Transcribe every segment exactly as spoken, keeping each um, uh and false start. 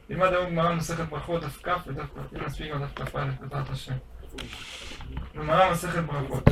לימד היום גמרא מסכת ברכות, דף כ' ודף כ', אם נספיק גם דף כ' א', בעזרת השם. גמרא מסכת ברכות.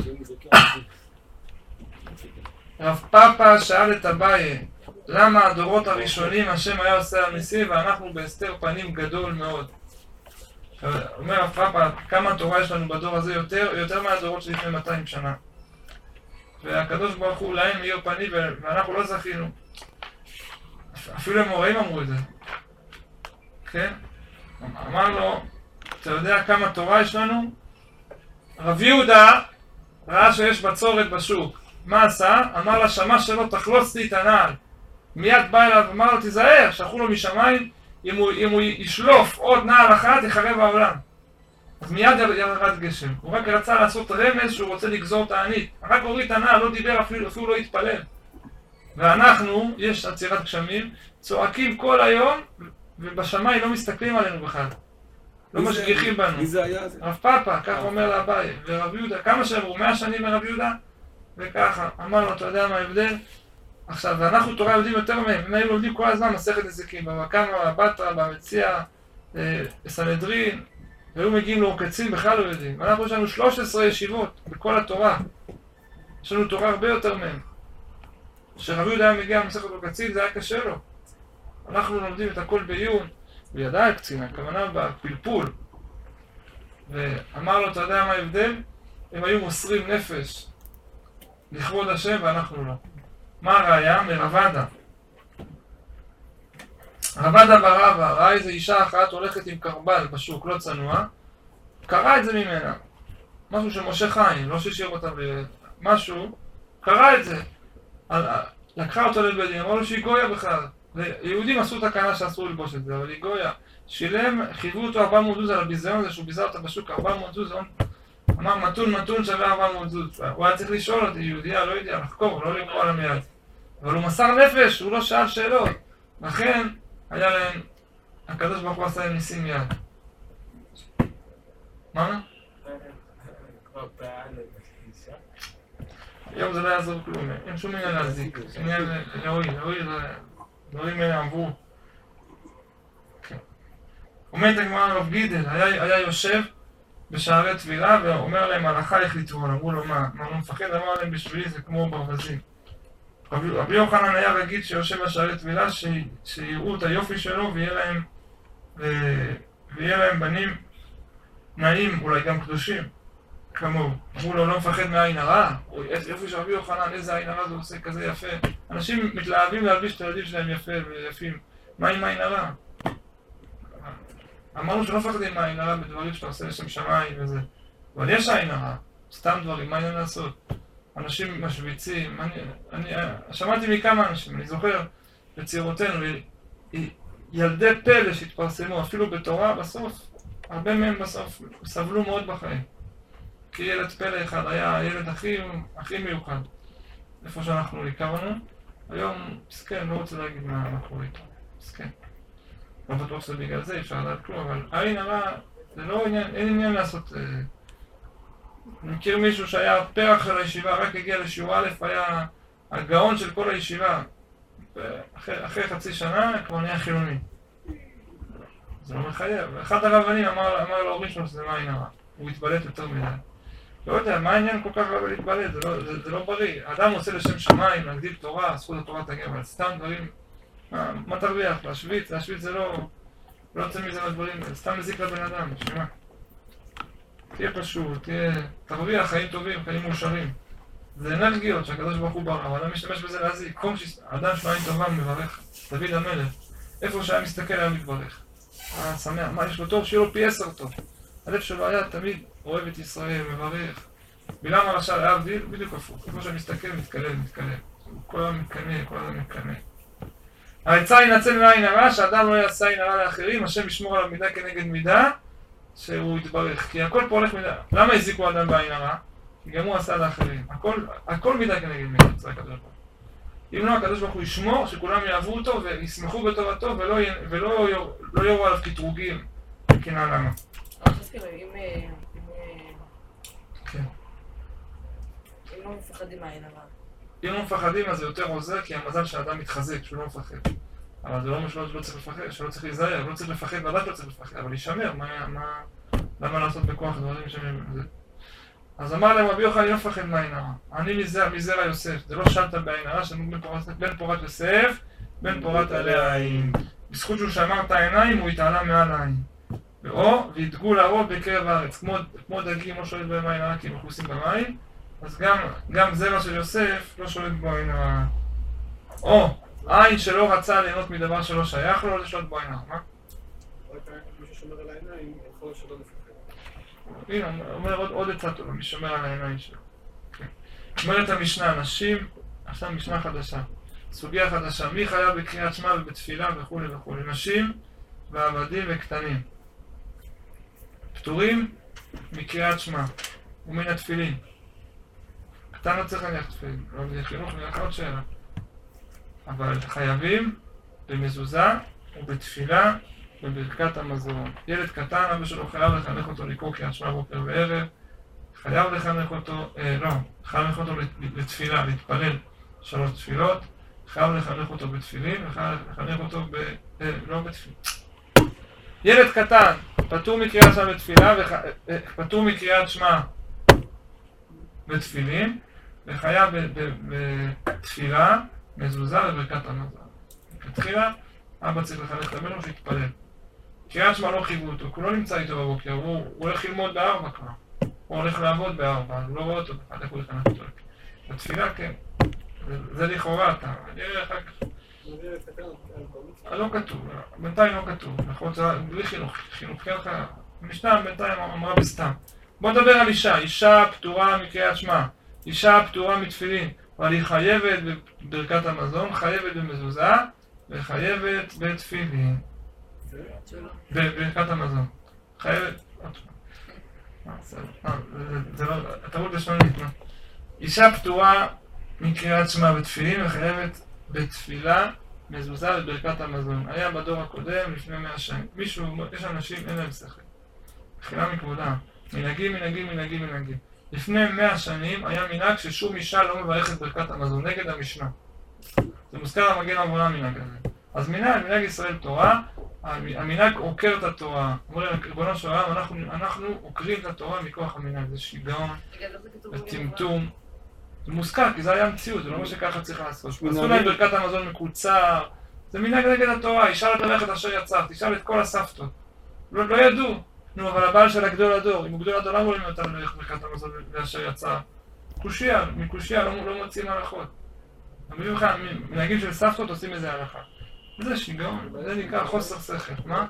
רב פאפא שאל את אביי, למה הדורות הראשונים השם היה עושה הניסים ואנחנו בהסתר פנים גדול מאוד? אומר רב פאפא, כמה תורה יש לנו בדור הזה יותר, יותר מהדורות שלפני מאתיים שנה. והקדוש ברוך הוא להם מאיר פנים ואנחנו לא זכינו. אפילו המוראים אמרו את זה. כן? אמר לו, אתה יודע כמה תורה יש לנו? רב יהודה ראה שיש בצורת בשוק. מה עשה? אמר לשמש שלו, תחלוץ לי את הנעל. מיד בא אליו, אמר לו, תיזהר, שלחו לו משמיים, אם הוא, אם הוא ישלוף עוד נעל אחת, יחרב העולם. אז מיד ירד גשם. הוא רק רצה לעשות רמז שהוא רוצה לגזור את הענית. רק הוריד את הנעל, לא דיבר אפילו, אפילו לא התפלל. ואנחנו, יש עצירת גשמים, צועקים כל היום, ובשמיים לא מסתכלים עלינו בכלל. לא משגיחים בנו. מי זה היה? רב פאפא, כך אומר לאביי, ורב יהודה, כמה שעברו, מאה שנים מרב יהודה? וככה, אמר לו, אתה יודע מה ההבדל? עכשיו, ואנחנו תורה יודעים יותר מהם, הם היו לומדים כל הזמן מסכת נזיקין, בבא קמא, בבטרא, במציאה, בסנהדרין, והיו מגיעים לעוקצים, בכלל לא יודעים. ואנחנו יש לנו שלוש עשרה ישיבות בכל התורה. יש לנו תורה הרבה יותר מהם. כשרב יהודה היה מגיע למסכת עוקצים, זה היה קשה לו. אנחנו לומדים את הכל בעיון, וידע הקצין, הכוונה בפלפול. ואמר לו, אתה יודע מה ההבדל? הם היו מוסרים נפש לכבוד השם ואנחנו לא. מה הראיה? מרבדה. רבדה ברבא, ראה איזו אישה אחת הולכת עם קרבל בשוק, לא צנוע, קרא את זה ממנה. משהו שמשה חיים, לא ששיר אותה במשהו, קרא את זה. לקחה אותו לבית דין, אמרו לו שהיא גויה בכלל. יהודים עשו תקנה שאסור ללבוש את זה, אבל היא גויה. שילם, חייבו אותו ארבע מאות זוז על הביזיון הזה שהוא ביזר אותה בשוק, ארבע מאות זוז, אמר מתון מתון שווה ארבע מאות זוז. הוא היה צריך לשאול אותי, יהודיה, לא יודע, לחקור, לא לקרוא על המיד. אבל הוא מסר נפש, הוא לא שאל שאלות. לכן היה להם, הקדוש ברוך הוא עשה להם ניסים מיד. מה? היום זה לא יעזור כלום, אין שום עניין להזיק, עניין להועיל, להועיל, דברים האלה עברו. אומרת הגמרא רב גידל, היה יושב בשערי טבילה ואומר להם הלכה איך לטבול, אמרו לו מה, מה לא מפחד? אמר להם בשבילי זה כמו ברווזים. רבי יוחנן היה רגיל שיושב בשערי טבילה שיראו את היופי שלו ויהיה להם ויהיה להם בנים נעים, אולי גם קדושים כמוהו. אמרו לו לא מפחד מהעין הרע, איזה יופי של רבי יוחנן, איזה עין הרע זה עושה כזה יפה. אנשים מתלהבים להלביש את הילדים שלהם יפה ויפים. מה עם העין הרע? אמרנו שלא מפחדים מהעין הרע בדברים שאתה עושה לשם שמיים וזה. אבל יש עין הרע, סתם דברים, מה העניין לעשות? אנשים משוויצים, אני, אני, שמעתי מכמה אנשים, אני זוכר בצעירותינו, ילדי פלא שהתפרסמו אפילו בתורה, בסוף, הרבה מהם בסוף סבלו מאוד בחיים. כי ילד פלא אחד היה הילד הכי, הכי מיוחד. איפה שאנחנו הכרנו, היום, מסכן, לא רוצה להגיד מה, מה קורה איתו, מסכן. לא בטוח שזה בגלל זה, אפשר לדעת כלום, אבל העין הרע, זה לא עניין, אין עניין לעשות... אני מכיר מישהו שהיה פרח של הישיבה, רק הגיע לשיעור א', היה הגאון של כל הישיבה. אחרי, אחרי חצי שנה כבר נהיה חילוני. זה לא מחייב. אחד הרבנים אמר, אמר להורים שלו שזה מה העין הרע. הוא התבלט יותר מדי. לא יודע, מה העניין כל כך רבה להתבלט? זה לא, זה, זה לא בריא. האדם עושה לשם שמיים, להגדיל תורה, זכות התורה תגיע, אבל סתם דברים... מה, מה תרוויח? להשוויץ? להשוויץ זה לא... לא יוצא מזה מהדברים, זה סתם מזיק לבן אדם, שמה? תהיה פשוט, תהיה... תרוויח חיים טובים, חיים מאושרים. זה אנרגיות שהקדוש ברוך הוא ברא, אבל אדם משתמש בזה להזיק. כל אדם שהוא עין טובה מברך, דוד המלך. איפה שהיה מסתכל היה מתברך. היה שמח, מה יש לו טוב? שיהיה לו פי עשר טוב. הלב שלו היה תמיד אוהב את ישראל, מברך. בלעם הרשע להבדיל, בדיוק הפוך. איפה שאני מסתכל, מתקלל, מתקלל. כל הזמן מתקנה, כל הזמן מתקנה. העצה ינצל מהעין הרע, שאדם לא יעשה עין הרע לאחרים, השם ישמור עליו מידה כנגד מידה, שהוא יתברך. כי הכל פה הולך מידה. למה הזיקו אדם בעין הרע? כי גם הוא עשה לאחרים. הכל, הכל מידה כנגד מידה, זה הקדוש ברוך הוא. אם לא, הקדוש ברוך הוא ישמור, שכולם יאהבו אותו וישמחו בתורתו ולא, ולא לא יורו עליו כתרוגים. כנה למה. כן. אם לא מפחדים מהעין הרע. אם לא מפחדים אז זה יותר עוזר, כי המזל שהאדם מתחזק, שהוא לא מפחד. אבל זה לא אומר שלא צריך לפחד, שלא צריך להיזהר, לא צריך לפחד, ודאי לא צריך לפחד, אבל להישמר, מה, מה, למה לעשות בכוח דברים שהם... אז אמר להם רבי יוחנן, אני לא מפחד מעין הרע, אני מזרע יוסף, זה לא שלטה בעין הרע, שאני בן פורת יוסף, בן פורת עליה העין. בזכות שהוא שמר את העיניים, הוא התעלה מעל העין. או, וידגו להרוב בקרב הארץ, כמו, כמו דגים לא שולט בהם עין הרע, כי הם מכוסים במים, אז גם, גם זרע של יוסף לא שולט בו עין הרע. או, עין שלא רצה ליהנות מדבר שלא שייך לו, לא לשלוט בו עין הרע, מה? רק מי ששומר על העיניים, יכול שלא לפחד. הנה, אומר עוד, עוד עצה טובה, מי שומר על העיניים שלו. אומרת המשנה, נשים, עכשיו משנה חדשה, סוגיה חדשה, מי חייב בקריאת שמע ובתפילה וכו' וכו', נשים ועבדים וקטנים. פטורים מקריאת שמע ומן התפילין. קטן לא צריך להניח תפילין, לא זה חינוך נלך עוד שאלה. אבל חייבים במזוזה ובתפילה בברכת המזון. ילד קטן, אבא שלו חייב לחנך אותו לקרוא קריאת שמע בוקר וערב, חייב לחנך אותו, אה, לא, חייב לחנך אותו לתפילה, להתפלל שלוש תפילות, חייב לחנך אותו בתפילין, וחייב לחנך אותו ב... אה, לא בתפילין. ילד קטן, פטור מקריאת שמע בתפילה, וח... אה, פטור מקריאת שמע בתפילין, וחייב בתפילה, מזוזה וברכת המזון. בתחילה, אבא צריך לחנך את הבן שיתפלל. קריאת שמע לא חייבו אותו, הוא לא נמצא איתו בבוקר, הוא, הוא הולך ללמוד בארבע כבר. הוא הולך לעבוד בארבע, הוא לא רואה אותו, איך הוא לחנך אותו. בתפילה כן, זה, זה לכאורה אתה, אני אראה אחר כך. לא כתוב, בינתיים לא כתוב, נכון, זה בלי חינוך, חינוך כן לך, המשנה בינתיים אמרה בסתם. בוא נדבר על אישה, אישה פטורה מקריאת שמע, אישה פטורה מתפילין, אבל היא חייבת בברכת המזון, חייבת במזוזה, וחייבת בתפילין. בברכת המזון. חייבת... זה לא... הטעות לשונית, מה? אישה פטורה מקריאת שמע בתפילין וחייבת בתפילה, מזוזה וברכת המזון. היה בדור הקודם לפני מאה שנים. מישהו, יש אנשים, אין להם שכל. בחילה מכבודה. מנהגים, מנהגים, מנהגים, מנהגים. לפני מאה שנים היה מנהג ששום אישה לא מברכת ברכת המזון, נגד המשנה. זה מוזכר המגן אברהם המנהג הזה. אז מנהג, מנהג ישראל תורה, המנהג עוקר את התורה. אומרים, ריבונו של עולם, אנחנו, אנחנו עוקרים את התורה מכוח המנהג. זה שיגעון, זה טמטום. זה מוזכר, כי זה היה המציאות, זה לא מה שככה צריך לעשות. עשו להם ברכת המזון מקוצר. זה מנהג נגד התורה, ישאל את הלכת אשר יצרת, תשאל את כל הסבתות. לא, לא ידעו. נו, אבל הבעל של הגדול הדור, אם הוא גדול הדור, למה לא נתן ללכת ברכת המזון ואשר יצר? קושיה, מקושיה לא, לא מוצאים הלכות. מביאים לך, מנהגים של סבתות עושים איזה הלכה. זה שיגעון, זה נקרא חוסר שכל, מה?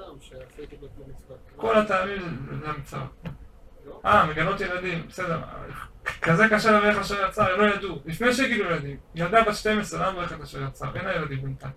כל הטעמים זה המצאות. אה, מגנות ילדים, בסדר. כזה קשה לברך אשר יצר, הם לא ידעו. לפני שהגידו ילדים, ילדה בת שתים עשרה, למה ברכת אשר יצר? אין הילדים בינתיים.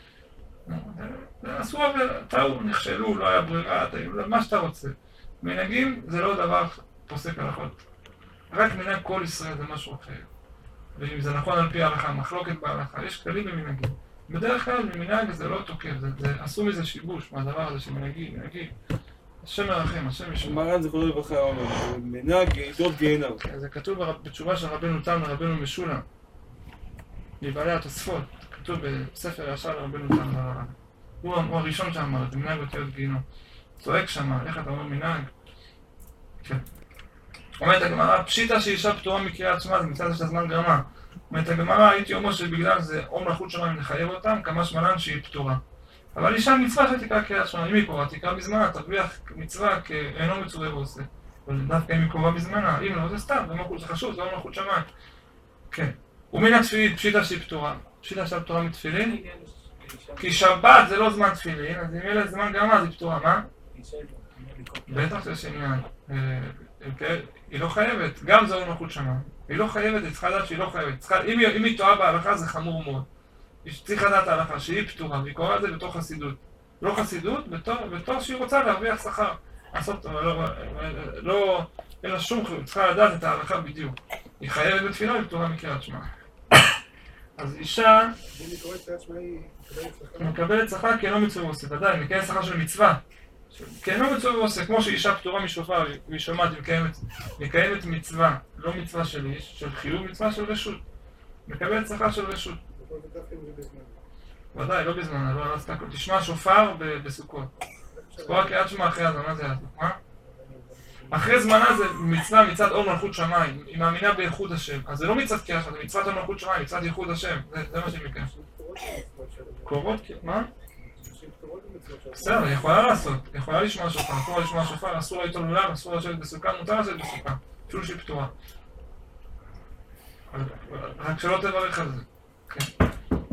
עשו טעו, נכשלו, לא היה ברירה, מה שאתה רוצה. מנהגים זה לא דבר פוסק הלכות. רק מנהג כל ישראל זה משהו אחר. ואם זה נכון על פי ההלכה, מחלוקת בהלכה, יש כללים במנהגים. בדרך כלל ממנהג זה לא תוקף, זה, זה, עשו מזה שיבוש מהדבר הזה שמנהגים, מנהגים. השם מרחם, השם ישמע. מרן זה קורא לברכה אומר, מנהג עדות גיהנום. זה כתוב בתשובה של רבנו תם לרבנו משולם. מבעלי התוספות, כתוב בספר ישר לרבנו תם לרבנו. הוא, הוא הראשון שאמר, זה מנהג אותיות גיהנום. צועק שמה, איך אתה אומר מנהג? כן. אומרת הגמרא, פשיטה שאישה פטורה מקריאת שמע, זה מצד של הזמן גרמה. אומרת הגמרא, הייתי אומר שבגלל זה או מלכות שמיים לחייב אותם, כמה שמלן שהיא פטורה. אבל אישה מצווה שתקרא קריאת שמע, אם היא קוראה, תקרא בזמנה, תרוויח מצווה כאינו מצווה ועושה. אבל דווקא אם היא קוראה בזמנה, אם לא, זה סתם, זה מלכות, זה חשוב, זה לא מלכות שמיים. כן. ומן התפילין, פשיטה שהיא פטורה. פשיטה שהיא פטורה מתפילין? כי שבת זה לא זמן תפילין, אז אם יהיה זמן גרמה, אז היא פטורה, מה? בטח שיש עניין. היא לא חייבת, גם זה לא מלכות שמיים. היא לא חייבת, היא צריכה לדעת שהיא לא חייבת. אם היא, אם היא טועה בהלכה זה חמור מאוד. היא צריכה לדעת ההלכה שהיא פטורה, והיא קוראה את זה בתור חסידות. לא חסידות, בתור, בתור שהיא רוצה להרוויח שכר. לעשות, לא, לא, אין לה שום חייבת, צריכה לדעת את ההלכה בדיוק. היא חייבת בתפילה, היא פטורה מקריאת שמע. אז אישה... אם היא קוראת קריאת שמע היא מקבלת שכר כי אינו מצווה ועושה, ודאי, מקבלת שכר של מצווה. כי אינו מצווה ועושה, כמו שאישה פטורה משופר, והיא שומעת, היא מקיימת, מקיימת מצווה, לא מצווה של איש, של חיוב, מצווה של רשות. מקבלת שכר של רשות. ודאי, לא בזמן, לא עשתה הכל. תשמע שופר בסוכות. אז קורא קריאת שמע אחרי הזמן, מה זה יעזור? מה? אחרי זמנה זה מצווה מצד אור מלכות שמיים, היא מאמינה באיחוד השם. אז זה לא מצוות קריאת שמע, זה מצוות אור מלכות שמיים, מצוות איחוד השם. זה מה שהיא מכן. קורות? מה? בסדר, היא יכולה לעשות, היא יכולה לשמוע שופר, אסור לה לשמוע שופר, אסור לה ליטול לולב, אסור לה לשבת בסוכה, מותר לשבת בסוכה, אפילו שהיא פתורה. רק שלא תברך על זה. כן.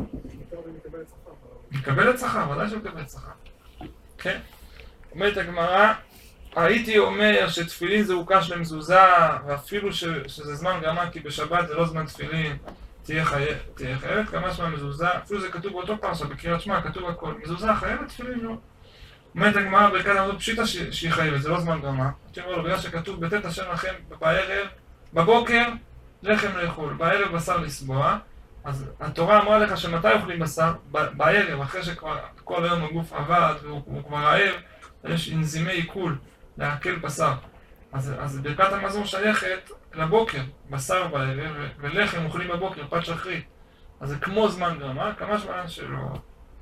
מקבלת שכר, ודאי שמקבלת שכר. כן. אומרת הגמרא, הייתי אומר שתפילין זה הוקש למזוזה, ואפילו שזה זמן גרמה, כי בשבת זה לא זמן תפילין, תהיה חייבת, כמה שמה מזוזה, אפילו זה כתוב באותו פרשה, בקריאת שמע, כתוב הכל, מזוזה חייבת, תפילין לא. אומרת הגמרא ברכת המזון פשיטה שהיא חייבת, זה לא זמן גרמה. אתה אומר לו, בגלל שכתוב, בתת השם לכם בערב, בבוקר, לחם לאכול, בערב בשר לסבוע, אז התורה אמרה לך שמתי אוכלים בשר? בערב, אחרי שכבר כל היום הגוף עבד והוא כבר רעב, יש אנזימי עיכול להקל בשר. אז, אז ברכת המזון שייכת לבוקר, בשר בערב, ולחם אוכלים בבוקר, פת שחרית. אז זה כמו זמן גרמה, כמה זמן שלא...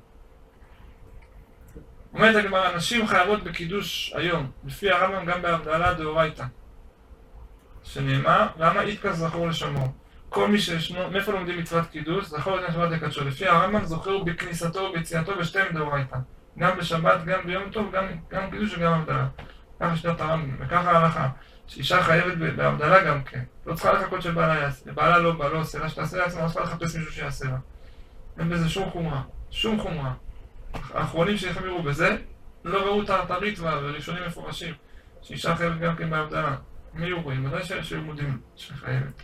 אומרת הגמרא, נשים חייבות בקידוש היום, לפי הרמב"ם גם בהבדלה דאורייתא. שנאמר, למה איתקא זכור לשמור? כל מי שישנו, מאיפה לומדים מצוות קידוש, זכור את השבת לקדשו. לפי הרמב"ם זוכר בכניסתו וביציאתו בשתיהם דאורייתא. גם בשבת, גם ביום טוב, גם, גם קידוש וגם הבדלה. ככה שיטת הרמב"ם, וככה ההלכה. שאישה חייבת בהבדלה גם כן. לא צריכה לחכות שבעלה יעשה. בעלה לא בא, לא עושה לה, שתעשה לעצמה, לא צריכה לחפש מישהו שיעשה לה. אין בזה שום חומרה, שום חומרה. האחרונים שהחמירו בזה, לא ראו טרטרית וראשונים מפורשים. שאישה חייבת גם כן בהבדלה. מי יהיו רואים? ודאי שהיו מודים שחייבת.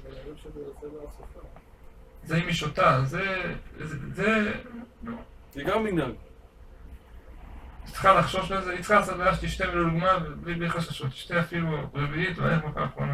זה עם אישותה, זה... זה... זה גם מנהג. צריכה לחשוש לזה, היא צריכה לעשות בעיה שתשתה ולולגמה ובלי חששות. תשתה אפילו רביעית ואיך מכה האחרונה.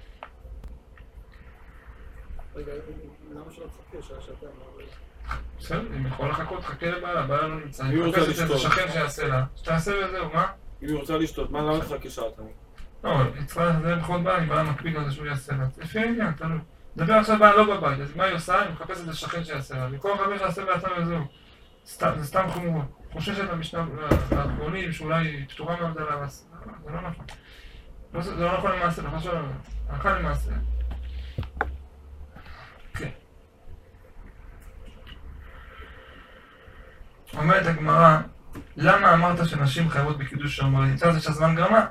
רגע, למה שלא תחכה שעה שעתיים? בסדר, אם יכול לחכות, חכה לבעלה, בעלה לא נמצא. היא רוצה לשתות. זה שכן שיעשה לה. שתעשה וזהו, מה? אם היא רוצה לשתות, מה למה תחכה שעתיים? לא, היא צריכה לזה בכל בעל, אם בעלה מקפיד על זה שהוא יעשה לה. לפי העניין, תלוי. נדבר עכשיו בעלה לא בבית, אז מה היא עושה? היא מחפשת לשכן שיעשה לה. וכל חבר שיעשה בעצם וזהו. זה סתם חמורות. חוששת למשנה האחרונים שאולי פתורה מהבדלה, זה לא נכון. זה לא נכון למעשה, נכון שלא, נכון למעשה. כן. אומרת הגמרא, למה אמרת שנשים חייבות בקידוש שאומר, נמצא זה שהזמן גרמה?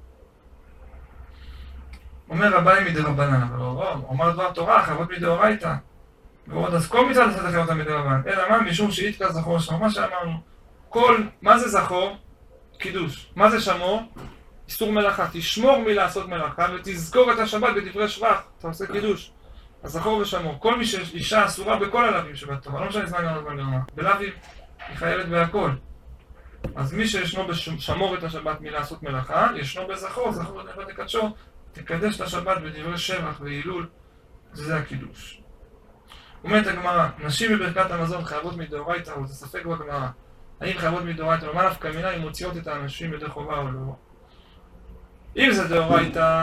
אומר רביים מדרבנן, אבל הוא אומר דבר תורה, חייבות מדאורייתא. ועוד אז כל מצד עשת חייבות מדרבנן. אלא מה? משום שאיתקא זכור שמור, מה שאמרנו. כל, מה זה זכור? קידוש. מה זה שמור? איסור מלאכה. תשמור מלעשות מלאכה ותזכור את השבת בדברי שבח. אתה עושה קידוש. אז זכור ושמור. כל מי שאישה אסורה בכל הלווים שבתורה, לא משנה זמן גרמה זמן גרמה. בלווים היא חייבת בהכל. אז מי שישנו בשמור את השבת מלעשות מלאכה, ישנו בזכור, זכור את השבת לקדשו, תקדש את השבת בדברי שבח והילול. זה הקידוש. אומרת הגמרא, נשים בברכת המזון חייבות מדאורייתא, וזה ספק בגמרא. האם חייבות מדאורייתא, או מה נפקא מינה אם מוציאות את האנשים ידי חובה או לא? אם זה דאורייתא,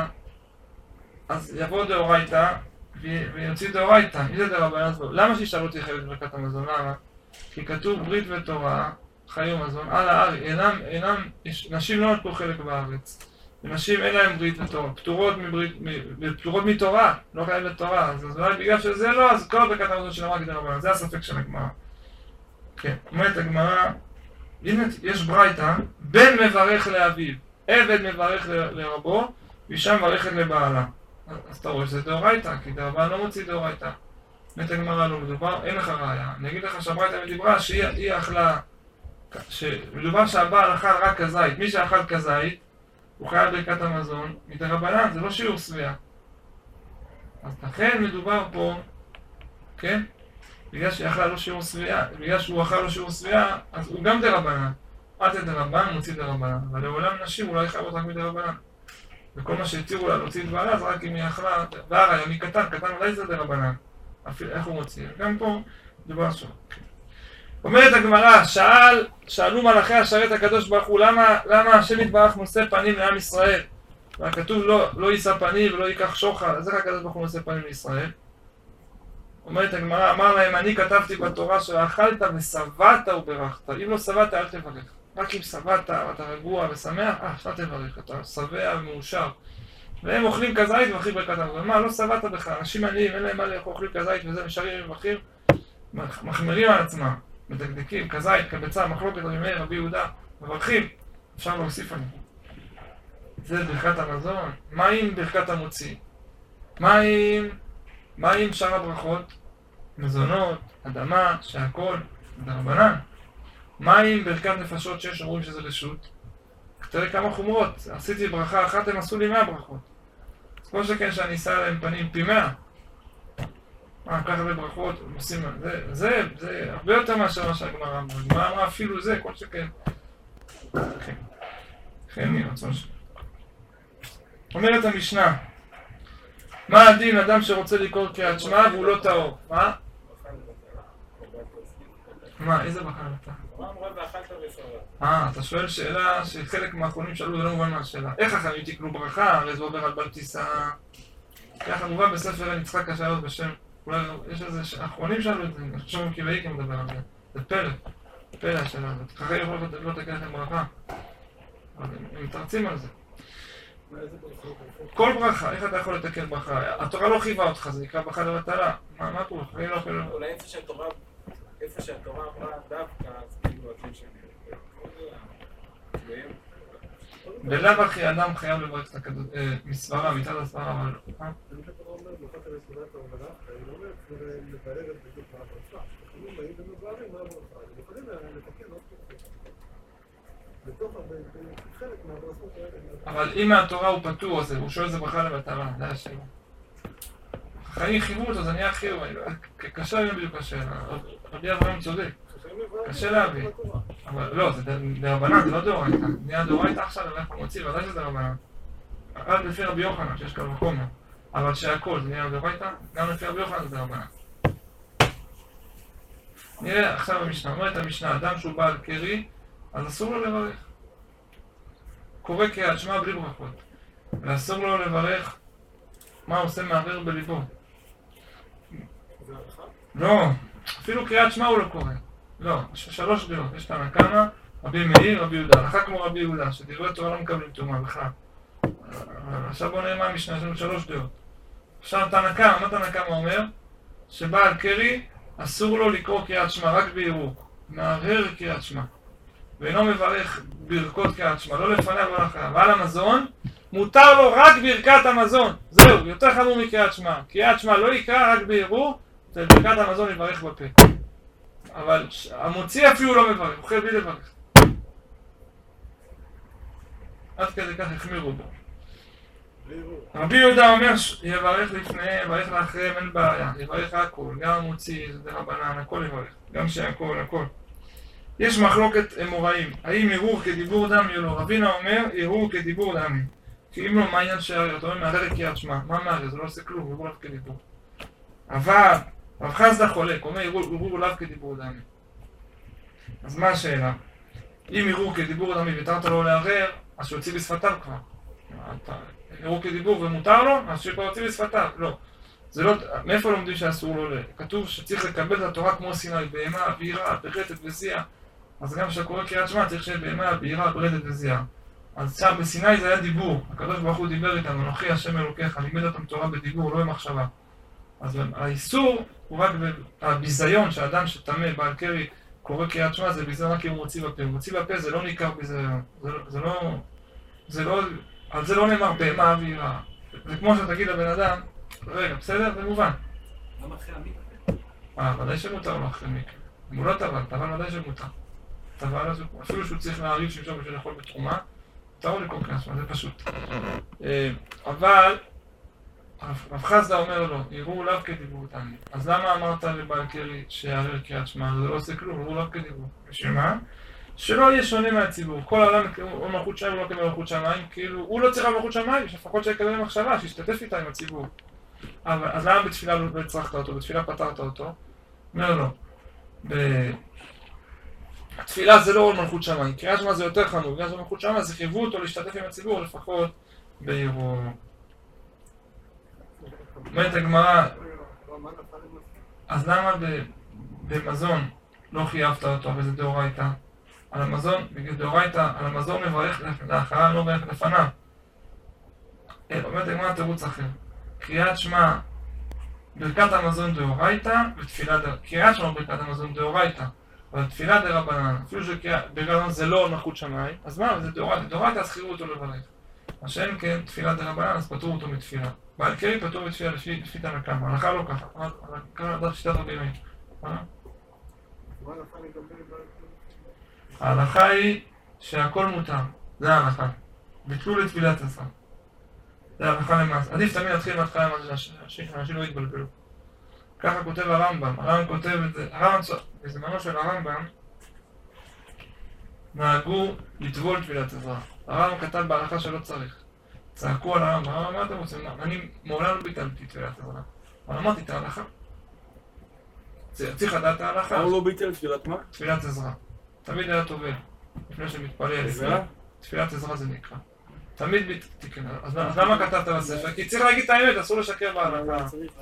אז יבוא דאורייתא ויוציא דאורייתא. אם זה דרבנן, אז לא. למה שישאלו אותי חייבת בברכת המזון? למה? כי כתוב ברית ותורה, חיי ומזון, על הארץ, אינם, אינם, נשים לא נטלו חלק בארץ. ונשים אין להם ברית ותורה, פטורות מברית, פטורות מתורה, לא חייבת תורה. אז אולי בגלל שזה לא, אז כל ברכת המזון של אמרה כדרבנן, זה הספק של הגמרא. כן, אומרת הגמרא, הנה יש ברייתא, בן מברך לאביו, עבד מברך לרבו, ואישה מברכת לבעלה. אז אתה רואה שזה דאורייתא, כי דרבנן לא מוציא דאורייתא. אומרת הגמרא לא מדובר, אין לך ראיה. אני אגיד לך שהברייתא מדברה שהיא אכלה, שמדובר שהבעל אכל רק כזית, מי שאכל כזית, הוא חייב ברכת המזון, מדרבנן, זה לא שיעור שביעה. אז לכן מדובר פה, כן? בגלל שהיא אכלה לא שיעור שביעה, בגלל שהוא אכל לא שיעור שביעה, אז הוא גם דרבנן. עד דרבנן, מוציא דרבנן. אבל לעולם נשים אולי חייבות רק מדרבנן. וכל מה שהציעו לה להוציא את בעלה, זה רק אם היא אכלה, והרי, מי קטן, קטן אולי זה דרבנן. איך הוא מוציא? גם פה מדובר שם. אומרת הגמרא, שאל, שאלו מלאכי השרת הקדוש ברוך הוא, למה, למה השם יתברך נושא פנים לעם ישראל? והכתוב לא, לא יישא פנים ולא ייקח שוחד, אז איך הקדוש ברוך הוא נושא פנים לישראל? אומרת הגמרא, אמר להם, אני כתבתי בתורה שאכלת ושבעת וברכת. אם לא שבעת, אל תברך. רק אם שבעת, אתה רגוע ושמח, אה, עכשיו תברך. אתה שבע ומאושר. והם אוכלים כזית ואוכלים ברכת המזון. מה, לא שבעת בכלל. אנשים עניים, אין להם מה לאכול, אוכלים כזית וזה, נשארים ומברכים, מחמירים על עצמם, מדקדקים, כזית, קבצה, מחלוקת, רבי מאיר, רבי יהודה, מברכים. אפשר להוסיף עליהם. זה ברכת המזון. מה עם ברכת המוציא? מה עם... מה עם שאר הברכות? מזונות, אדמה, שהכל, דרבנן. מה עם ברכת נפשות שיש אומרים שזה רשות? תראה כמה חומרות. עשיתי ברכה אחת, הם עשו לי מאה ברכות. אז כל שכן שאני אשא להם פנים פי מאה. מה, ככה בברכות, עושים... זה, זה, זה הרבה יותר מאשר מה שהגמרא אמרה. הגמרא אמרה אפילו זה, כל שכן. כן. כן, מי רצון שלי. אומרת המשנה, מה הדין אדם שרוצה לקרוא קריאת שמע והוא לא טהור? מה? מה? איזה בחר אתה? מה אמרה ואכלת ושבעת? אה, אתה שואל שאלה שחלק מהאחרונים שאלו, זה לא מובן מהשאלה. איך החיים תקנו ברכה? הרי זה עובר על בר טיסה. ככה מובן בספר יצחק השאלות בשם. אולי יש איזה האחרונים שאלו את זה, אני חושב מקיבאי כי מדבר על זה. זה פלא. פלא השאלה הזאת. ככה יכול לא תקן לכם ברכה. אבל הם מתרצים על זה. כל ברכה, איך אתה יכול לתקן ברכה? התורה לא חייבה אותך, זה נקרא ברכה לבטלה. מה קורה? אולי איפה שהתורה, איפה שהתורה אמרה דווקא, אז כאילו הכי שני. בלאו הכי אדם חייב לברך את מסברה, מצד הסברה, אבל... אני שהתורה אומר, ברכת המסודת ההובלה, אני לא אומר, לבאר את בדיוק מה הברכה. אני באים ומבארים מה הברכה, אני יכולים לתקן עוד בתוך חלק מהברכות האלה. אבל אם מהתורה הוא פטור, הוא שואל איזה ברכה לבטלה, זה השאלה. החיים חייבו אותו, זה נהיה חיוב, קשה לי בדיוק השאלה. רבי אברהם צודק, קשה להביא. אבל לא, זה דרבנן, זה לא דאורייתא. נהיה דאורייתא עכשיו, אנחנו מוציא, ודאי שזה דרבנן. רק לפי רבי יוחנן, שיש כאן מקום. אבל שהכל, זה נהיה דאורייתא, גם לפי רבי יוחנן זה דרבנן. נראה עכשיו במשנה, אומרת המשנה, אדם שהוא בעל קרי, אז אסור לו לברך. קורא קריאת שמע בלי ברכות. ואסור לו לברך מה עושה מערער בליבו. לא, אפילו קריאת שמע הוא לא קורא. לא, יש שלוש דעות, יש תנא קמא, רבי מאיר, רבי יהודה. הלכה כמו רבי יהודה, שדברי תורה לא מקבלים טומאה בכלל. עכשיו בוא נראה מה המשנה, יש לנו שלוש דעות. עכשיו תנא קמא, מה תנא קמא אומר? שבעל קרי אסור לו לקרוא קריאת שמע רק בערעור. מערער קריאת שמע. ואינו מברך ברכות קריאת שמע, לא לפניו ולא אחריו. ועל המזון, מותר לו רק ברכת המזון. זהו, יותר חמור מקריאת שמע. קריאת שמע לא יקרא רק בערעור, וברכת המזון יברך בפה. אבל המוציא אפילו לא מברך, אוכל בלי לברך. עד כדי כך החמירו בו. רבי יהודה אומר, יברך לפני, יברך לאחריהם, אין בעיה. יברך הכל, גם המוציא, זה דרבנן, הכל יברך. גם שהכל, הכל. יש מחלוקת אמוראים, האם ערעור כדיבור דם יהיה לו? רבינה אומר, ערעור כדיבור דמי. כי אם לא, מה העניין שהערער? אתה אומר, מערער קריאת שמע. מה מערער? זה לא עושה כלום, ערעור לאו כדיבור. אבל, רב חסדא חולק, אומר, ערעור לאו כדיבור דמי. אז מה השאלה? אם ערעור כדיבור דמי ויתרת לו לערער, אז שיוציא בשפתיו כבר. ערעור כדיבור ומותר לו, אז שכבר יוציא בשפתיו. לא. זה לא, מאיפה לומדים שאסור לו? כתוב שצריך לקבל את התורה כמו סיני, בהמה, בהירה, ברטת וזיעה. אז גם כשקורא קריאת שמע צריך שיהיה בהמה, בהירה, ברטת וזיעה. אז שם בסיני זה היה דיבור, הקדוש ברוך הוא דיבר איתנו, אנוכי השם אלוקיך, לימד אותם תורה בדיבור, לא במחשבה. אז האיסור הוא רק הביזיון שהאדם שטמא בעל קרי קורא קריאת שמע, זה ביזיון רק אם הוא מוציא בפה. הוא מוציא בפה זה לא ניכר ביזיון, זה, זה לא, זה לא, על זה לא נאמר בהמה, בהירה. זה כמו שתגיד לבן אדם, רגע, בסדר? זה מובן. למה אחרי המקווה? אה, ודאי שמותר לו אחרי מקווה. אם הוא לא טבל, טבל ודאי שמותר. טבל, אפילו שהוא צריך להעריב שמשום בשביל לאכול בתרומה, מותר לו לקרוא קריאת שמע, זה פשוט. אבל, רב חסדא אומר לו, ערעור לאו כדיבור דמי. אז למה אמרת לבעל קרי שיערער קריאת שמע? זה לא עושה כלום, ערעור לאו כדיבור. בשביל שלא יהיה שונה מהציבור. כל העולם הוא מלכות שמיים, הוא לא כמלכות מלכות שמיים, כאילו, הוא לא צריך מלכות שמיים, לפחות שיקבל מחשבה, שישתתף איתה עם הציבור. אבל, אז למה בתפילה לא הצרכת אותו? בתפילה פתרת אותו? אומר לו, בתפילה זה לא מלכות שמיים, קריאת שמע זה יותר חמור, בגלל זה מלכות שמיים, אז חייבו אותו להשתתף עם הציבור, לפחות בערעור. אומרת הגמרא, אז למה ב- במזון לא חייבת אותו וזה דאורייתא? על המזון, בגלל דאורייתא, על המזון מברך לאחריו, לא מברך לפניו. אומרת הגמרא תירוץ אחר. קריאת שמע, ברכת המזון דאורייתא ותפילה דרבנן. קריאת שמע ברכת המזון דאורייתא, אבל תפילה דרבנן. אפילו שברכת המזון זה לא מלכות שמיים, אז מה? זה דאורייתא. דאורייתא אז חייבו אותו לברך. מה שאין כן תפילה דרבנן, אז פטרו אותו מתפילה. בעל קרי פטור מתפילה לפי תנא קמא. ההלכה לא ככה. ההלכה לדעת שיטת רבי מאיר. ההלכה היא שהכל מותר. זה ההלכה. ביטלו לתפילת עזרא. זה ההלכה למעשה. עדיף תמיד להתחיל מההתחלה שאנשים לא יתבלבלו. ככה כותב הרמב"ם. הרמב"ם כותב את זה. הרמב"ם, בזמנו של הרמב"ם, נהגו לטבול תפילת עזרא. הרמב"ם כתב בהלכה שלא צריך. צעקו על הרמב"ם. הרמב"ם, מה אתם רוצים? אני מעולם לא ביטלתי תפילת עזרא. אבל אמרתי את ההלכה. צריך לדעת את ההלכה. הוא לא ביטל תפילת מה? תפילת עזרא. תמיד היה טובל. לפני שמתפלל. עזרא? תפילת עזרא זה נקרא. תמיד ביטלתי. אז למה כתבת בספר? כי צריך להגיד את האמת, אסור לשקר בהלכה.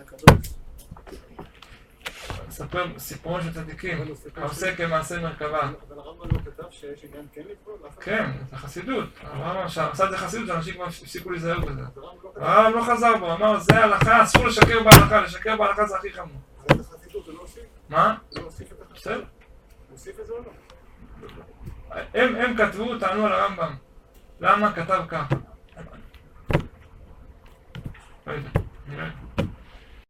לספר סיפורים של צדיקים. העושה כמעשה מרכבה. אבל הרמב"ם לא כתב שיש עניין כן לטבול? כן, זה חסידות. הרמב"ם עשה את זה חסידות, שאנשים כבר הפסיקו להיזהר בזה. הרמב"ם לא חזר בו, אמר זה ההלכה, אסור לשקר בהלכה, לשקר בהלכה זה הכי חמור. זה חסידות, זה לא הוסיף? מה? זה לא הוסיף את החסידות? בסדר. הוסיף את זה או לא? הם, הם כתבו, טענו על הרמב"ם. למה כתב כך? לא יודע.